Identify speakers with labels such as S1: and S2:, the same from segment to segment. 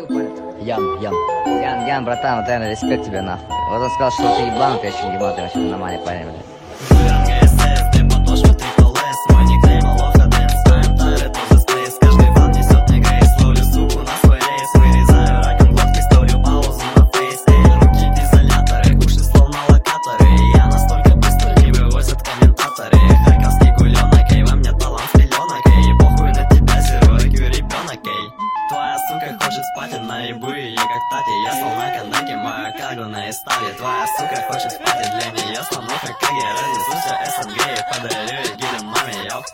S1: зовут парня?
S2: Ян, братан, вот реально респект тебе нахуй. Вот он сказал, что ты ебан, ты очень ебан, ты вообще нормальный парень, блядь.
S3: Хочет спать, она ебы, я как Тати. Я стал на кондаке, моя карго на эстаде. Твоя сука хочет спать, и для нее слонуха Каги. Разнесу все СНГ и подарю ей гелем маме, йоу.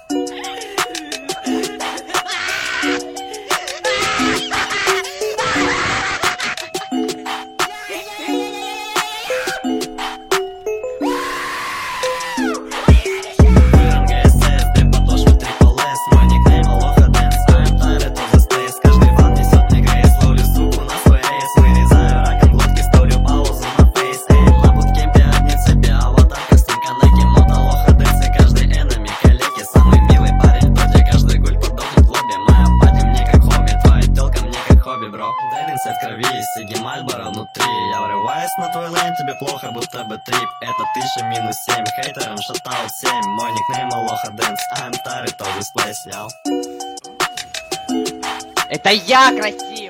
S3: От крови, сиги Мальборо внутри. Я врываюсь на твой лейн, тебе плохо, будто бы трип. Это 1000-7, хейтерам шатаут 7. Мой никнейм Алоха Дэнс, I'm tired of this place, yo.
S2: Это я красивый!